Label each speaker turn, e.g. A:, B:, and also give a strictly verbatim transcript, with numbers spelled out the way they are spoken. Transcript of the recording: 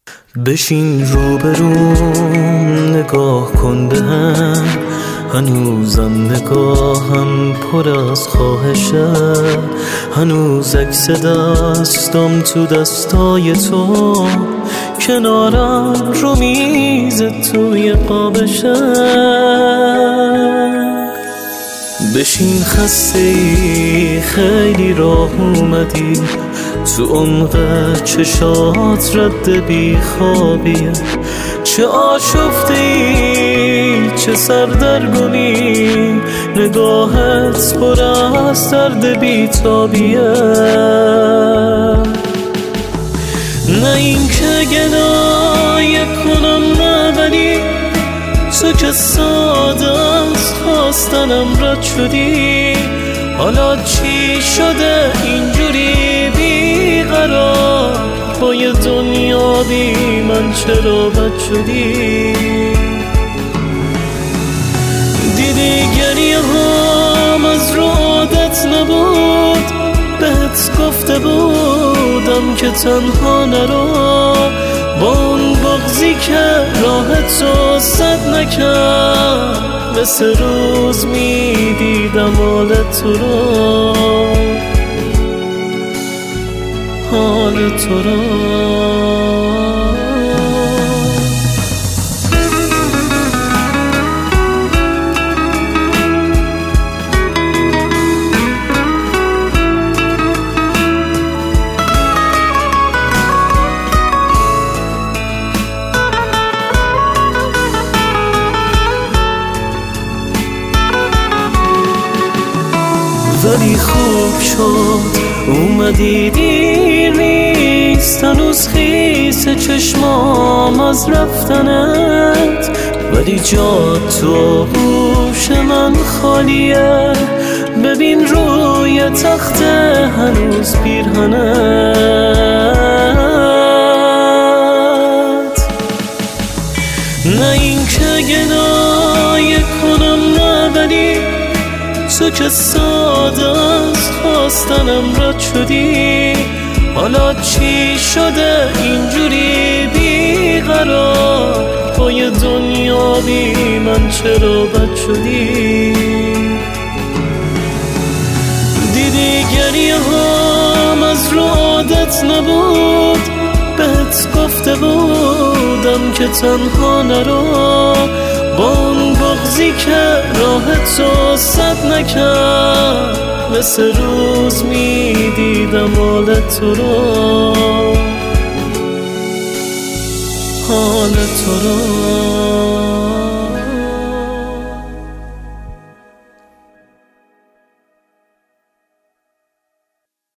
A: بشین روبروم نگاه کن به هم، هنوزم نگاهم پر از خواهشه، هنوز عکس دستم تو دستای تو، کنارم رو میز توی قابشه. بشین خسته ای خیلی راه اومدی، تو عمق چشات رد بی خوابیه، چه آشفته ای چه سردرگمی، نگاهت پر از درد بی تابیه. نه این که گدای کنم نه، ولی تو که ساده از خواستنم رد شدی، حالا چی شده اینجوری بیقرار، با یه دنیا بی من چرا بد شدی؟ دیدی گریه هم از رو عادت نبود، بهت گفته بودم که تنها نرو، با اون بغضی که راه تو سد نکرد، مثل روز میدیدم حال تو رو، حال تو رو. ولی خوب شد اومدی، دیر نیست هنوز خیس چشمام از رفتنت، ولی جا تو گوش من خالیه، ببین روی تخت هنوز پیرهنت. نه این که گدای کنم نه، ولی تو که ساده از خواستنم رد شدی، حالا چی شده اینجوری بیقرار، با یه دنیا بی من چرا بد شدی؟ دیدی گریه هم از رو عادت نبود، بهت گفته بودم که تنها نرو، با اون بغضی که راه تو سد نکرد، مثل روز میدیدم حال تو رو، حال تو رو.